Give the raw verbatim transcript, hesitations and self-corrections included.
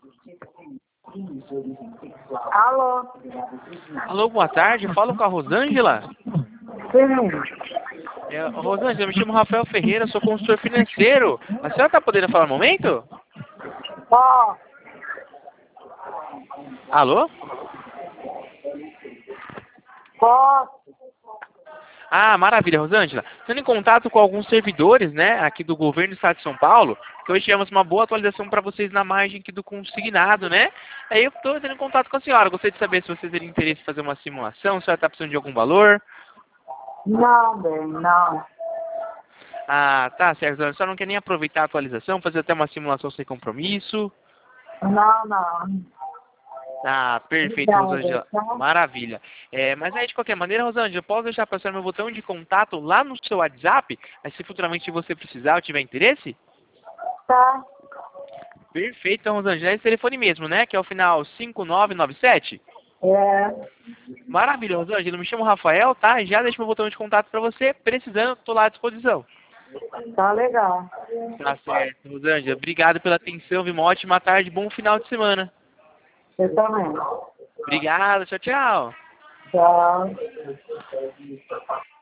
Alô? Alô, boa tarde. Falo com a Rosângela. Sim. É, Rosângela, eu me chamo Rafael Ferreira, sou consultor financeiro. A senhora está podendo falar um momento? Ó, Alô? posso? Ah, maravilha, Rosângela. Estando em contato com alguns servidores, né, aqui do governo do estado de São Paulo, que hoje tivemos uma boa atualização para vocês na margem aqui do consignado, né? Aí eu estou entrando em contato com a senhora. Gostaria de saber se vocês teriam interesse em fazer uma simulação, se a senhora está precisando de algum valor. Não, bem, não. Ah, tá certo, Rosângela. A senhora não quer nem aproveitar a atualização, fazer até uma simulação sem compromisso? Não, não. Ah, perfeito, Obrigada, Rosângela. tá? Maravilha. É, mas aí, de qualquer maneira, Rosângela, eu posso deixar passar meu botão de contato lá no seu WhatsApp? Mas se futuramente você precisar ou tiver interesse? Tá? Perfeito, então, Rosângela. É esse telefone mesmo, né? Que é o final cinco nove nove sete. É. Maravilha, Rosângela. Eu me chamo Rafael, tá? E já deixo meu botão de contato para você. Precisando, tô lá à disposição. Tá legal. Tá certo, Rosângela. Obrigado pela atenção. Viu? Uma ótima tarde. Bom final de semana. Você também. Obrigado. Tchau, tchau. Tchau.